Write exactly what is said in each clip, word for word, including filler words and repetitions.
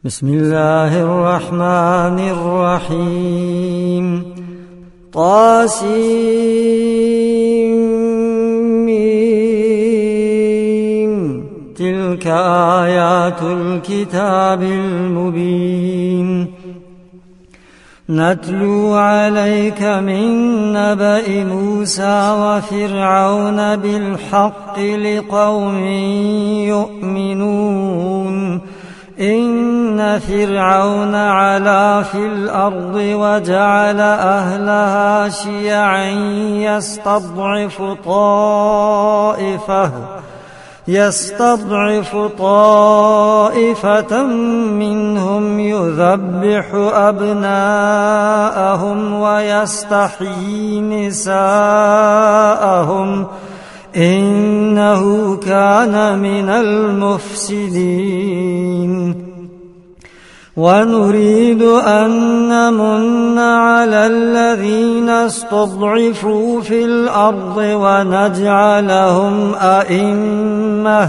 بسم الله الرحمن الرحيم. طاسيم تلك آيات الكتاب المبين نتلو عليك من نبأ موسى وفرعون بالحق لقوم يؤمنون. إن فرعون علا في الأرض وجعل أهلها شيعا يستضعف طائفة يستضعف طائفة منهم يذبح أبناءهم ويستحيي نساءهم إنه كان من المفسدين. ونريد أن نمن على الذين استضعفوا في الأرض ونجعلهم أئمة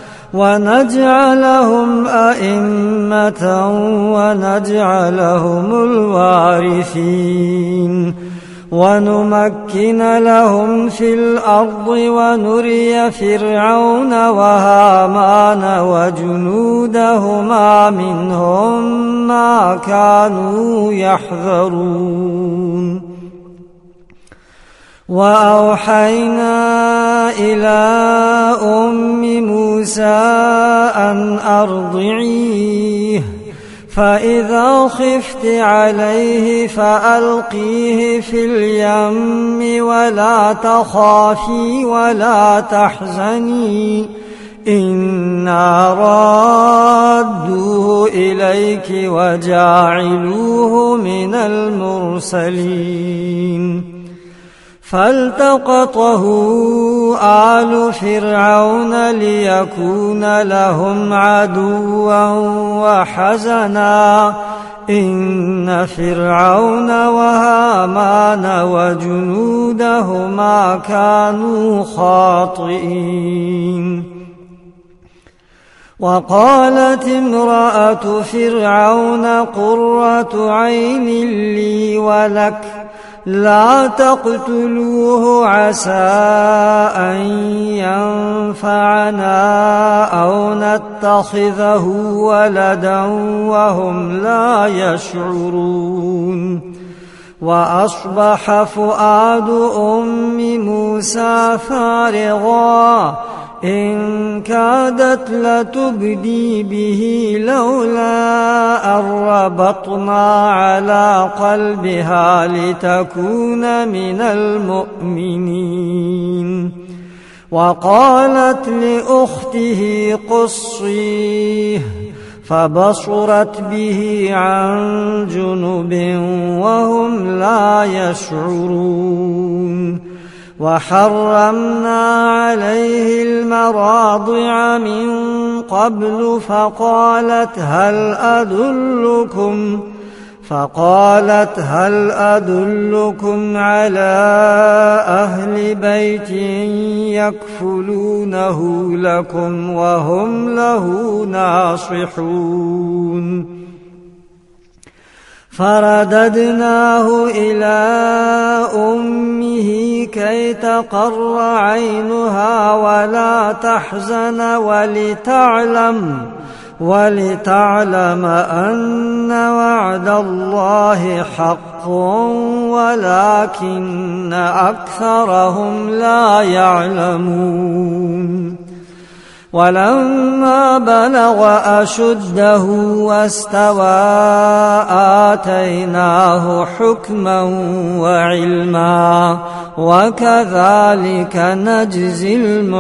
ونجعلهم أئمة ونجعلهم الوارثين ونمكن لهم في الأرض ونري فرعون وهامان وجنودهما منهم ما كانوا يحذرون. وأوحينا إلى أم موسى أن أرضعيه فإذا خفت عليه فألقيه في اليم ولا تخافي ولا تحزني إنا رادوه إليك وجاعلوه من المرسلين. فالتقطه آل فرعون ليكون لهم عدوا وحزنا إن فرعون وهامان وجنودهما كانوا خاطئين. وقالت امرأة فرعون قرة عين لي ولك لا تقتلوه عسى أن ينفعنا أو نتخذه ولدا وهم لا يشعرون. وأصبح فؤاد أم موسى فارغا إن كادت لتبدي به لولا أن ربطنا على قلبها لتكون من المؤمنين. وقالت لأخته قصيه فبصرت به عن جنب وهم لا يشعرون. وحرمنا عليه المراضع من قبل فقالت هل أدلكم فقالت هل أدلكم على أهل بيت يكفلونه لكم وهم له ناصحون. فرددناه إلى أمه كي تقر عينها ولا تحزن ولتعلم ولتعلم أن وعد الله حق ولكن أكثرهم لا يعلمون. ولما بلغ أشده واستوى آتيناه حكما وعلما وكذلك نجزي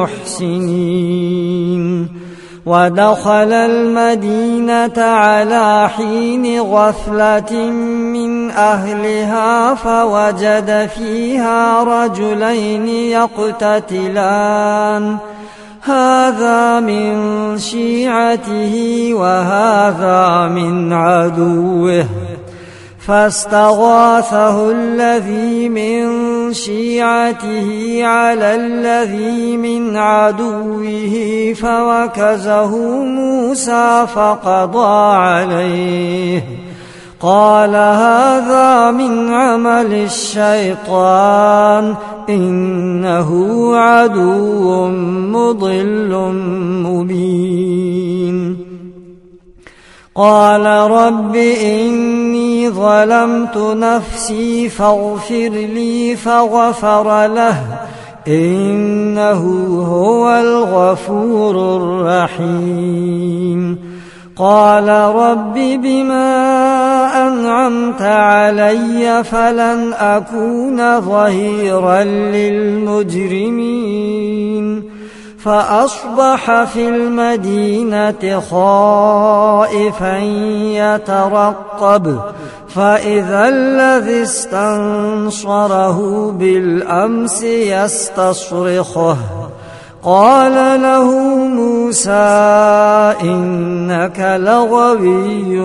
المحسنين. ودخل المدينة على حين غفلة من أهلها فوجد فيها رجلين يقتتلان هذا من شيعته وهذا من عدوه فاستغاثه الذي من شيعته على الذي من عدوه فوكزه موسى فقضى عليه قال هذا من عمل الشيطان إنه عدو مضل مبين قال رب إني ظلمت نفسي فاغفر لي فغفر له إنه هو الغفور الرحيم قال رب بما أنعمت علي فلن أكون ظهيرا للمجرمين فأصبح في المدينة خائفا يترقب فإذا الذي استنصره بالأمس يستصرخه قال له موسى إنك لغوي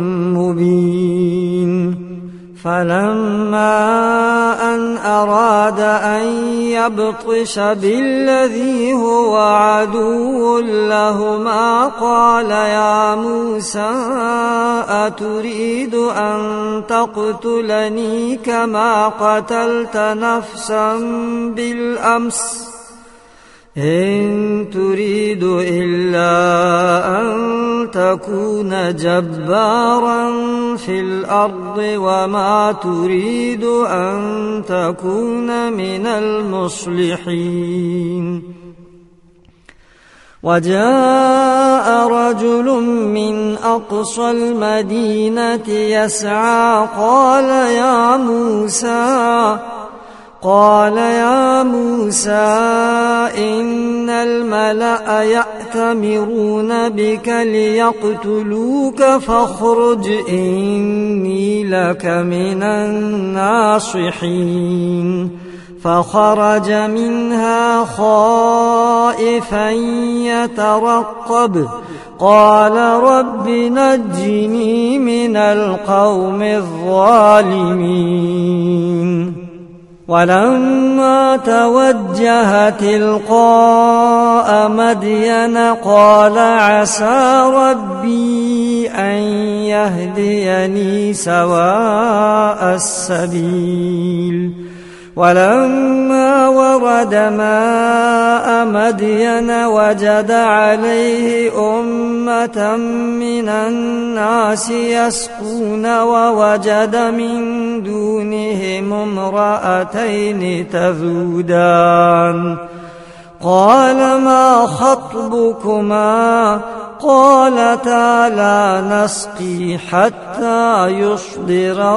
مبين فلما أن أراد أن يبطش بالذي هو عدو لهما قال يا موسى أتريد أن تقتلني كما قتلت نفسا بالأمس إن تريد إلا أن تكون جبارا في الأرض وما تريد أن تكون من المصلحين وجاء رجل من أقصى المدينة يسعى قال يا موسى قال يا موسى إن الملأ يأتمرون بك ليقتلوك فاخرج إني لك من الناصحين فخرج منها خائفا يترقب قال رب نجني من القوم الظالمين ولما توجه تلقاء مدين قال عسى ربي أن يهديني سواء السبيل ولما ورد ماء مدين وجد عليه أمة من الناس يسقون ووجد من دونهم امرأتين تذودان قال ما خطبكما قالتا لا نسقي حتى يصدر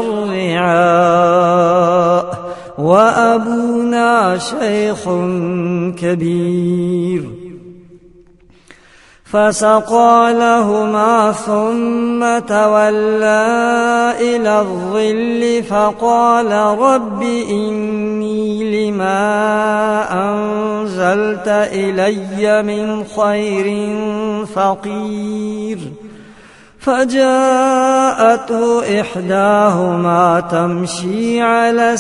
الرعاء وأبونا شيخ كبير فسقى لهما ثم تولى إلى الظل فقال رب إني لما أنزلت إلي من خير فقير فجاءته إحداهما تمشي على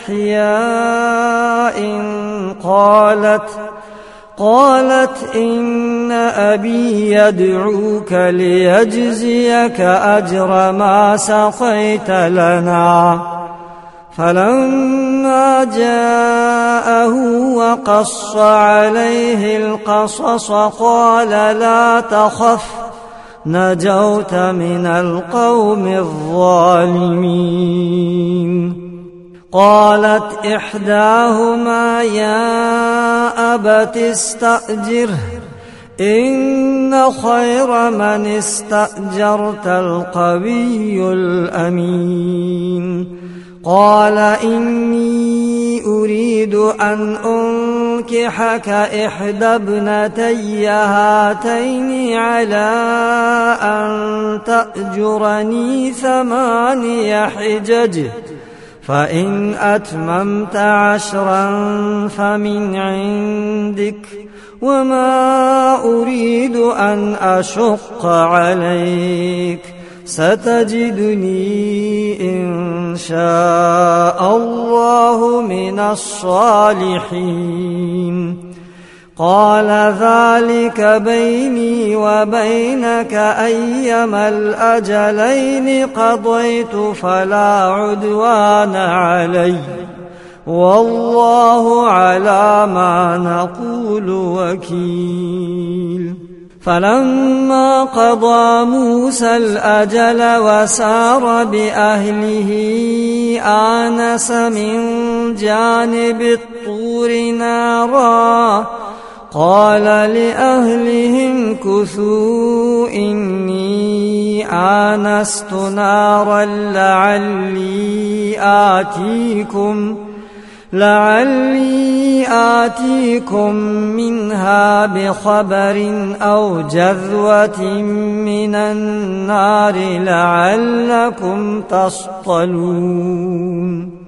استحياء قالت قالت إن أبي يدعوك ليجزيك أجر ما سقيت لنا فلما جاءه وقص عليه القصص قال لا تخف نجوت من القوم الظالمين قالت إحداهما يا أبت استأجره إن خير من استأجرت القوي الأمين قال إني أريد أن أنكحك إحدى ابنتي هاتين على أن تأجرني ثماني حجج فإن أتممت عشرا فمن عندك وما أريد أن أشق عليك ستجدني إن شاء الله من الصالحين قال ذلك بيني وبينك أيما الأجلين قضيت فلا عدوان علي والله على ما نقول وكيل فلما قضى موسى الأجل وسار بأهله آنس من جانب الطور نارا قال لأهلهم كثوا إني آنست نارا لعلي آتيكم لعلي آتيكم منها بخبر أو جذوة من النار لعلكم تصطلون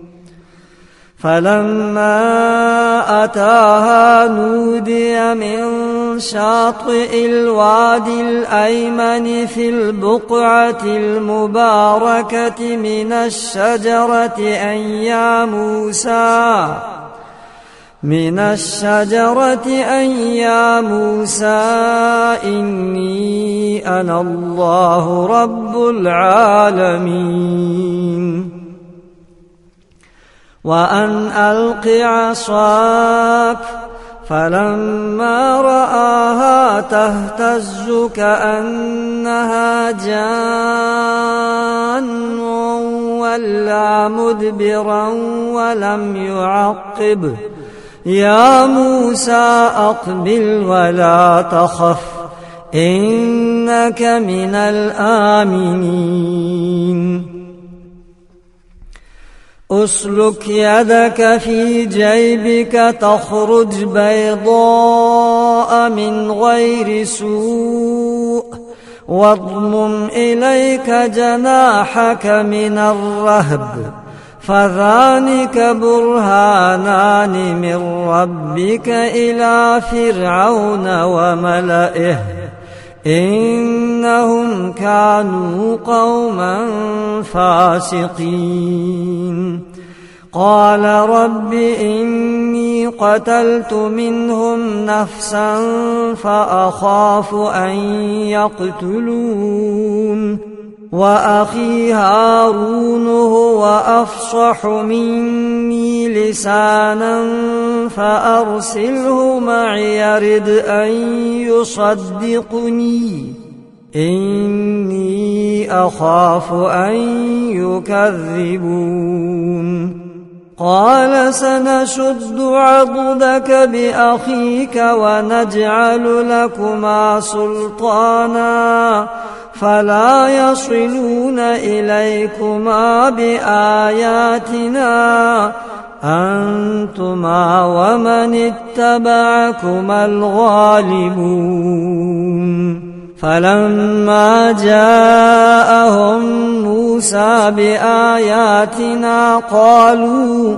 فلما أتاها نودي من شاطئ الوادي الأيمن في البقعة المباركة من الشجرة أن يا موسى من الشجرة أن يا موسى إني أنا الله رب العالمين وأن ألق عصاك فلما رآها تهتز كأنها جان ولا مدبرا ولم يعقب يا موسى أقبل ولا تخف إنك من الآمنين أسلك يدك في جيبك تخرج بيضاء من غير سوء واضمم إليك جناحك من الرهب فذلك برهانان من ربك إلى فرعون وملئه إنهم كانوا قوما فاسقين قال رب إني قتلت منهم نفسا فأخاف أن يقتلون وأخي هارون هو أفصح مني لسانا فأرسله معي يرد أن يصدقني إني أخاف أن يكذبون قال سنشد عضدك بأخيك ونجعل لكما سلطانا فلا يصلون إليكما بآياتنا أنتما ومن اتبعكما الغالبون فلما جاءهم موسى بآياتنا قالوا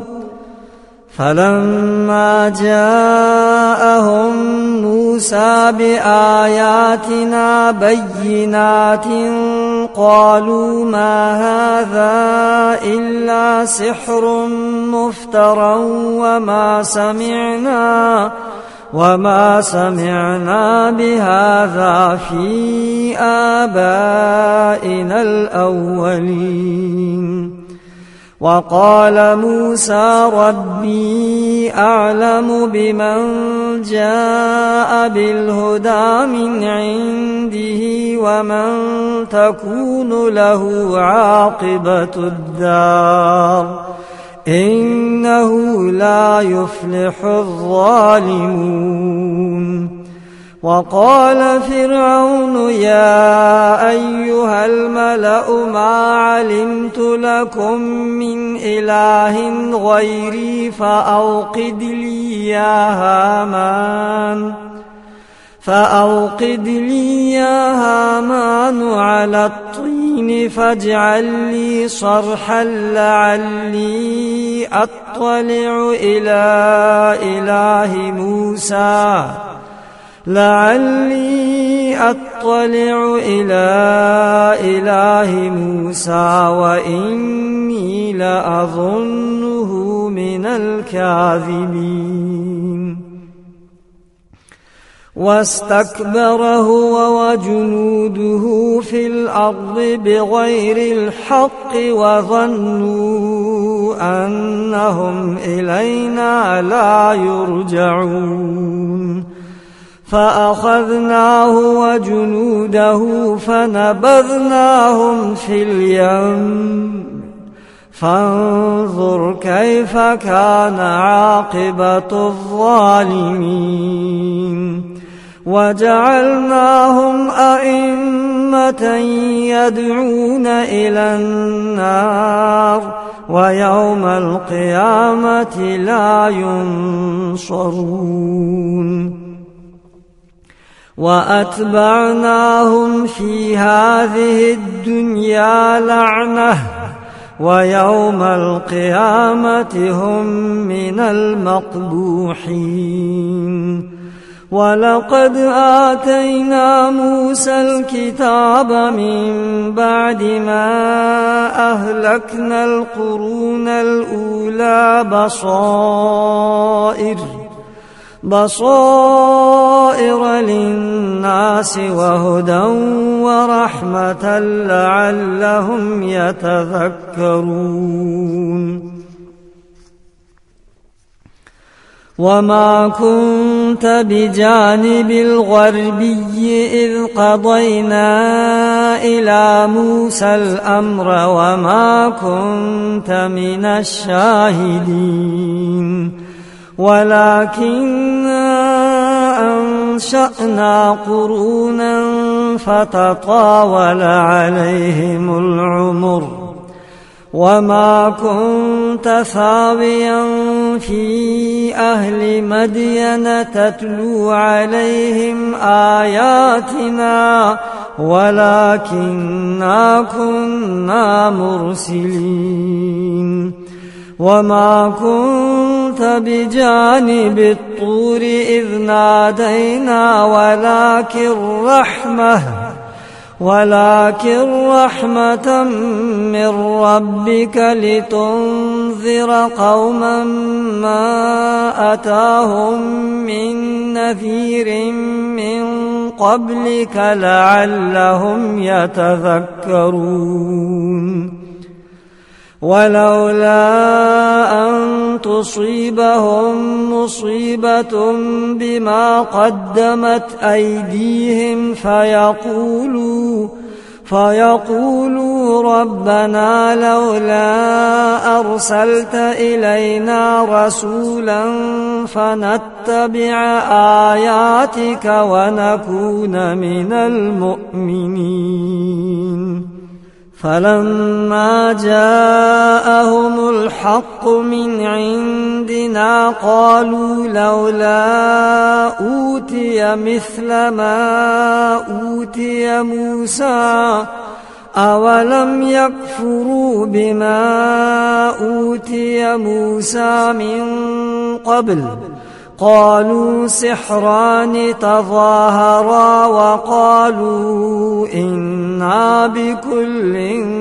فلما جاءهم موسى بآياتنا بينات قالوا ما هذا إلا سحر مفترى وما سمعنا وما سمعنا بهذا في آبائنا الأولين وقال موسى ربي أعلم بمن جاء بالهدى من عنده ومن تكون له عاقبة الدار إنه لا يفلح الظالمون وقال فرعون يا أيها الملأ ما علمت لكم من إله غيري فأوقد لي يا هامان فأوقد لي يا هامان على الطين فاجعل لي صرحا لعلي أطلع إلى إله موسى لعلي أطلع إلى إله موسى وإني لأظنه من الكاذبين واستكبر هو وجنوده في الأرض بغير الحق وظنوا أنهم إلينا لا يرجعون فأخذناه وجنوده فنبذناهم في اليم فانظر كيف كان عاقبة الظالمين وجعلناهم أئمة يدعون إلى النار ويوم القيامة لا ينصرون وأتبعناهم في هذه الدنيا لعنة ويوم القيامة هم من المقبوحين ولقد آتينا موسى الكتاب من بعد ما أهلكنا القرون الأولى بصائر بصائر للناس وهدى ورحمة لعلهم يتذكرون وما كنت بجانب الغربي إذ قضينا إلى موسى الأمر وما كنت من الشاهدين ولكننا أنشأنا قرونا فتطاول عليهم العمر وما كنت ثاويا في أهل مدين تتلو عليهم آياتنا ولكننا كنا مرسلين وما كنت بجانب الطور إذ نادينا ولكن رحمة ولكن رحمة من ربك لتنذر قوما ما أتاهم من نذير من قبلك لعلهم يتذكرون ولولا أن تصيبهم مصيبة بما قدمت أيديهم فيقولوا فيقولوا ربنا لولا أرسلت إلينا رسولا فنتبع آياتك ونكون من المؤمنين فلما جاءهم الحق من عندنا قالوا لولا أوتي مثل ما أوتي موسى أولم يكفروا بما أوتي موسى من قبل قالوا سحران تظاهرا وقالوا إنا بكل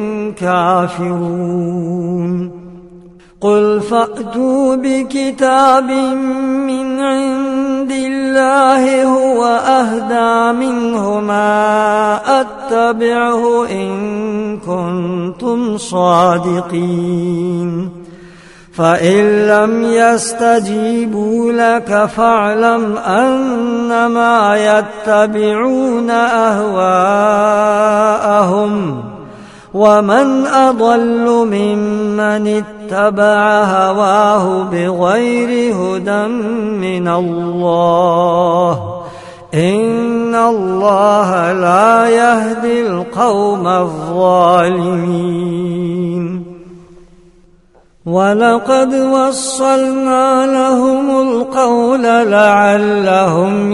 كافرون قل فأتوا بكتاب من عند الله هو أهدى منهما أتبعه إن كنتم صادقين فإن لم يستجيبوا لك فاعلم أنما يتبعون أهواءهم ومن أضل ممن اتبع هواه بغير هدى من الله إن الله لا يهدي القوم الظالمين ولقد وصلنا لهم القول لعلهم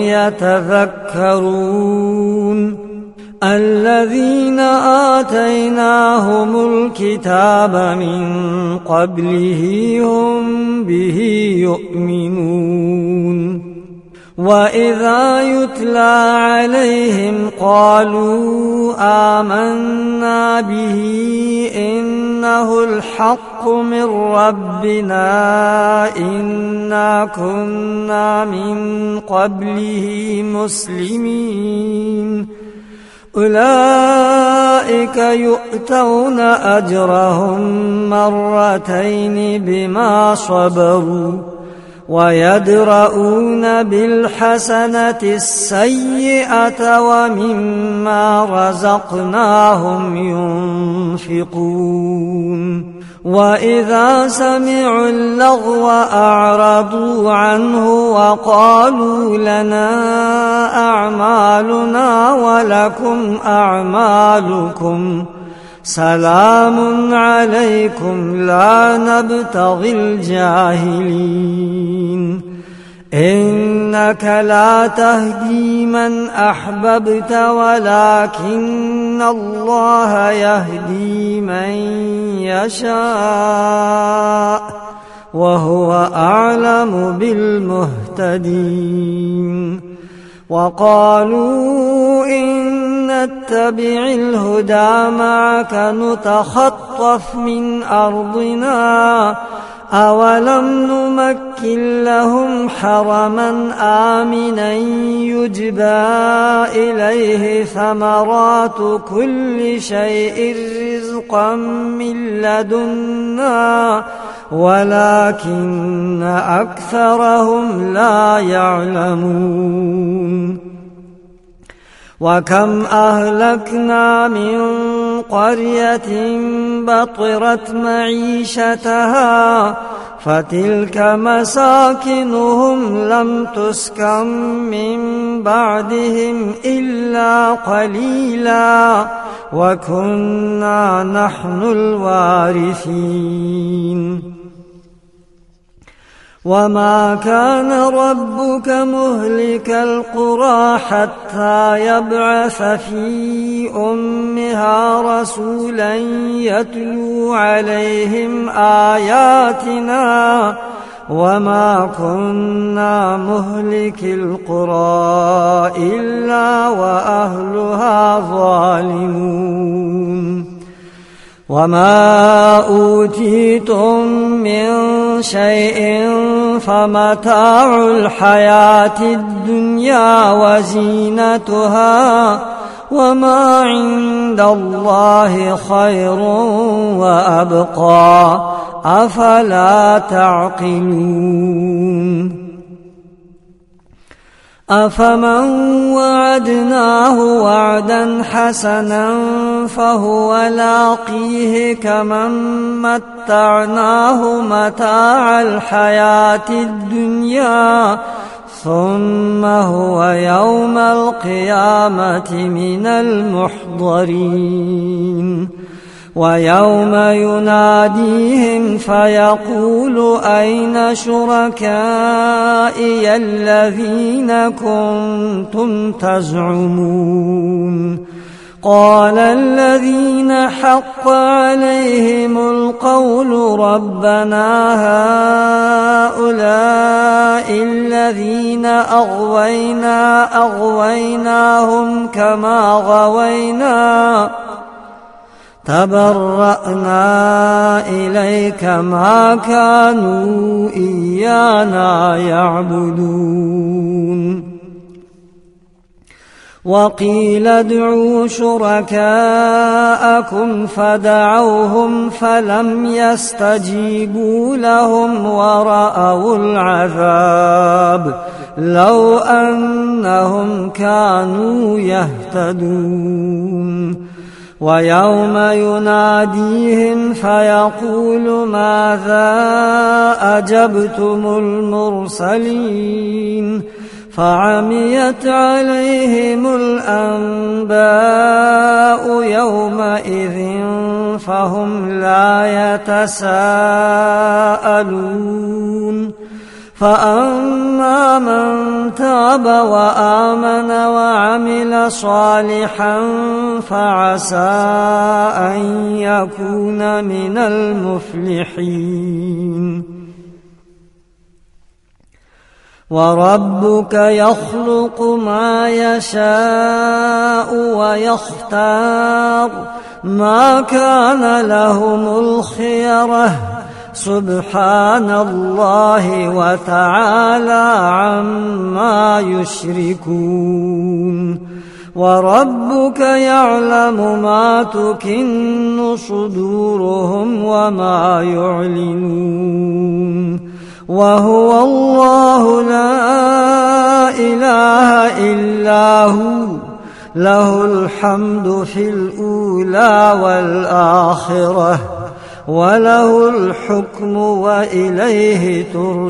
يتذكرون الذين آتيناهم الكتاب من قبله هم به يؤمنون وإذا يتلى عليهم قالوا آمنا به إنه الحق من ربنا إنا كنا من قبله مسلمين أولئك يؤتون أجرهم مرتين بما صبروا ويدرؤون بالحسنة السيئة ومما رزقناهم ينفقون وإذا سمعوا اللغو أعرضوا عنه وقالوا لنا أعمالنا ولكم أعمالكم سلام عليكم لا نبتغي الجاهلين إنك لا تهدي من أحببت ولكن الله يهدي من يشاء وهو أعلم بالمهتدين وقالوا إن نتبع الهدى معك نتخطف من أرضنا أولم نمكن لهم حرما آمنا يجبى إليه ثمرات كل شيء رزقا من لدنا ولكن أكثرهم لا يعلمون وكم أهلكنا من قرية بطرت معيشتها فتلك مساكنهم لم تسكن من بعدهم إلا قليلا وكنا نحن الوارثين وما كان ربك مهلك القرى حتى يبعث في أمها رسولا يتلو عليهم آياتنا وما كنا مهلك القرى إلا وأهلها ظالمون وما أوتيتم من شيء فمتاع الحياة الدنيا وزينتها وما عند الله خير وأبقى أفلا تعقلون أفمن وعدناه وعدا حسنا فهو لاقيه كمن متعناه متاع الحياة الدنيا ثم هو يوم القيامة من المحضرين ويوم يناديهم فيقول أين شركائي الذين كنتم تزعمون قال الذين حق عليهم القول ربنا هؤلاء الذين أغوينا أغويناهم كما غوينا تبرأنا إليك ما كانوا إيانا يعبدون وقيل ادعوا شركاءكم فدعوهم فلم يستجيبوا لهم ورأوا العذاب لو أنهم كانوا يهتدون ويوم يناديهم فيقول ماذا أجبتم المرسلين فعميت عليهم الأنباء يومئذ فهم لا يتساءلون فأما من تاب وآمن وعمل صالحا فعسى أن يكون من المفلحين وربك يخلق ما يشاء ويختار ما كان لهم الخيرة سبحان الله وتعالى عما يشركون وربك يعلم ما تكن صدورهم وما يعلنون وهو الله لا إله إلا هو له الحمد في الأولى والآخرة وله الحكم وإليه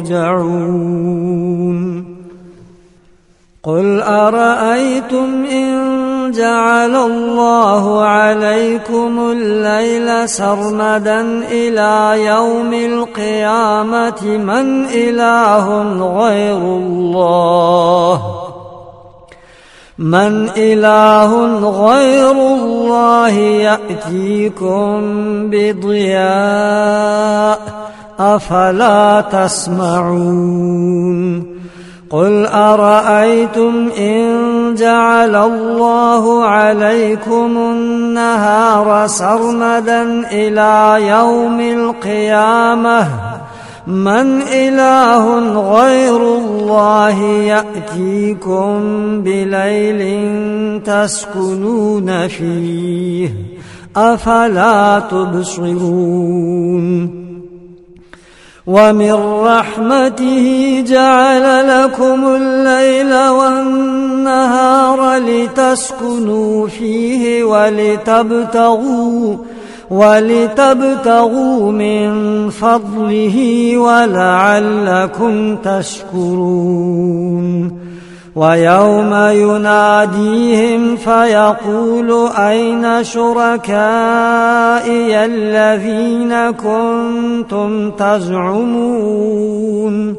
ترجعون قل أرأيتم إن جعل الله عليكم الليل سرمدا إلى يوم القيامة من إله غير الله من إله غير الله يأتيكم بضياء أفلا تسمعون قل أرأيتم إن جعل الله عليكم النهار سرمدا إلى يوم القيامة من إله غير الله يأتيكم بليل تسكنون فيه أفلا تبصرون ومن رحمته جعل لكم الليل والنهار لتسكنوا فيه ولتبتغوا ولتبتغوا من فضله ولعلكم تشكرون ويوم يناديهم فيقول أين شركائي الذين كنتم تزعمون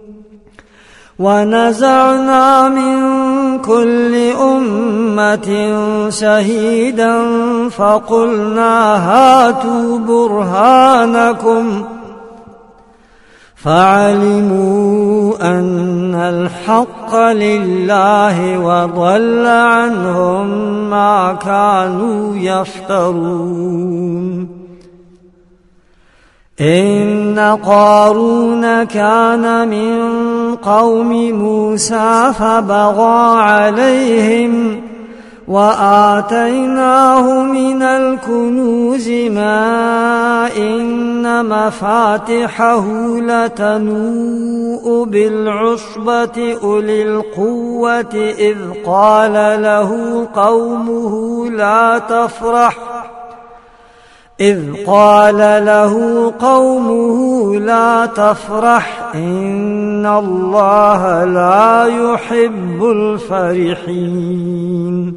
ونزعنا من كل أمة شهيدا فقلنا هاتوا برهانكم فعلموا أن الحق لله وضل عنهم ما كانوا يفترون إن قارون كان من قوم موسى فبغى عليهم وآتيناه من الكنوز ما إن مفاتحه لتنوء بالعصبة أولي القوة إذ قال له قومه لا تفرح إذ قال له قومه لا تفرح إن الله لا يحب الفرحين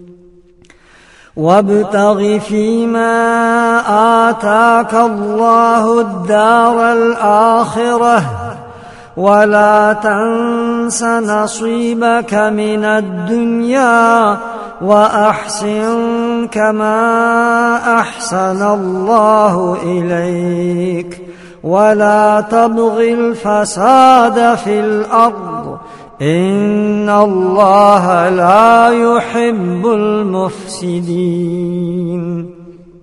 وابتغ فيما آتاك الله الدار الآخرة ولا تنس نصيبك من الدنيا وأحسن كما أحسن الله إليك ولا تبغ الفساد في الأرض إن الله لا يحب المفسدين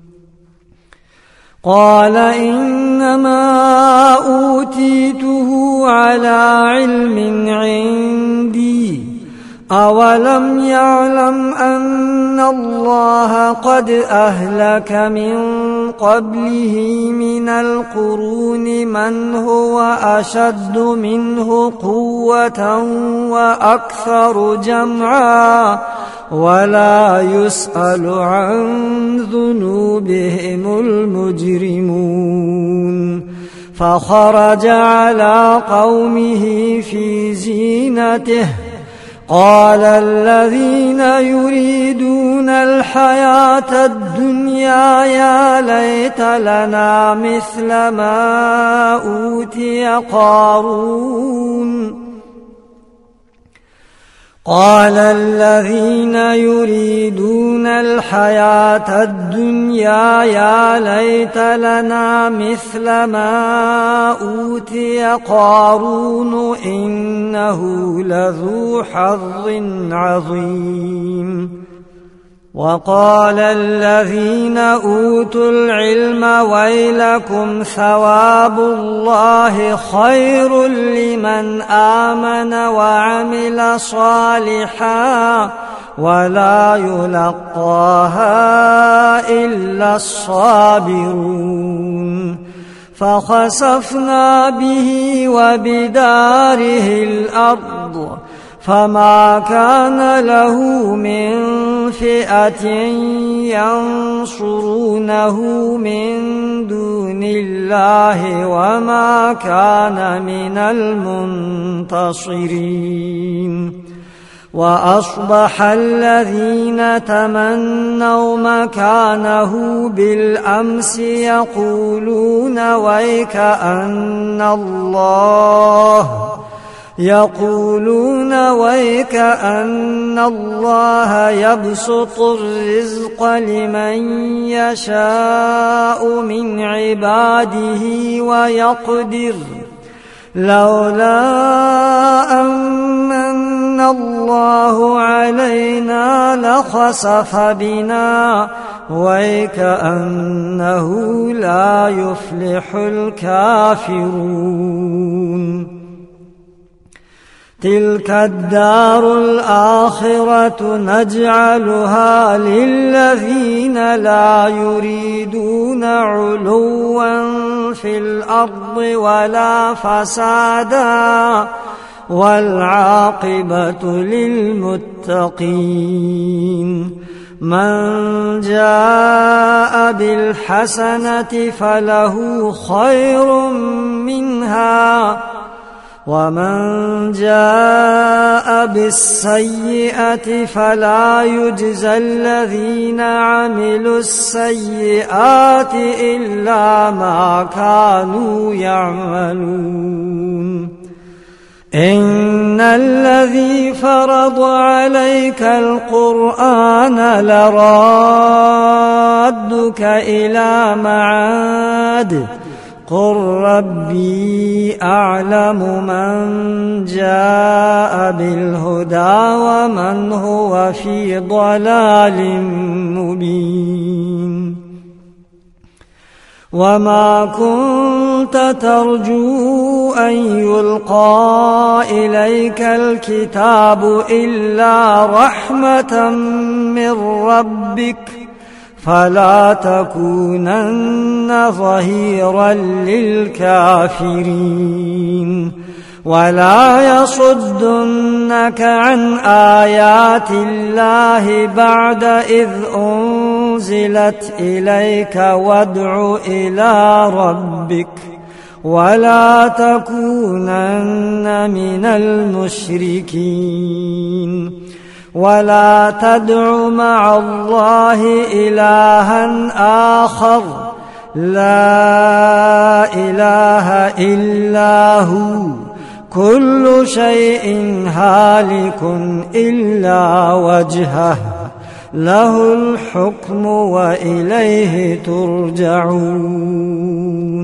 قال إنما أوتيته على علم عندي أولم يعلم أن الله قد أهلك من قبله من القرون من هو أشد منه قوة وأكثر جمعا ولا يسأل عن ذنوبهم المجرمون فخرج على قومه في زينته قال الذين يريدون الحياة الدنيا يا ليت لنا مثل ما أوتي قارون قال الذين يريدون الحياة الدنيا يا ليت لنا مثل ما أوتي قارون إنه لذو حظ عظيم. وقال الذين أوتوا العلم ويلكم ثواب الله خير لمن آمن وعمل صالحا ولا يلقاها إلا الصابرون. فخسفنا به وبداره الأرض فما كان له من فئة ينصرونه من دون الله وما كان من المنتصرين. وأصبح الذين تمنوا مكانه بالأمس يقولون ويكأن الله يقولون ويكأن الله يبسط الرزق لمن يشاء من عباده ويقدر لولا أمن الله علينا لخسف بنا ويكأنه لا يفلح الكافرون. تلك الدار الآخرة نجعلها للذين لا يريدون علوا في الأرض ولا فسادا والعاقبة للمتقين. من جاء بالحسنة فله خير منها ومن جاء بالسيئة فلا يجزى الذين عملوا السيئات إلا ما كانوا يعملون. إن الذي فرض عليك القرآن لرادك إلى معاد قل ربي أعلم من جاء بالهدى ومن هو في ضلال مبين. وما كنت ترجو أن يلقى إليك الكتاب إلا رحمة من ربك فلا تكونن ظهيرا للكافرين. ولا يصدنك عن آيات الله بعد إذ أنزلت إليك وادع إلى ربك ولا تكونن من المشركين. ولا تدع مع الله إلها آخر لا إله إلا هو كل شيء هالك إلا وجهه له الحكم وإليه ترجعون.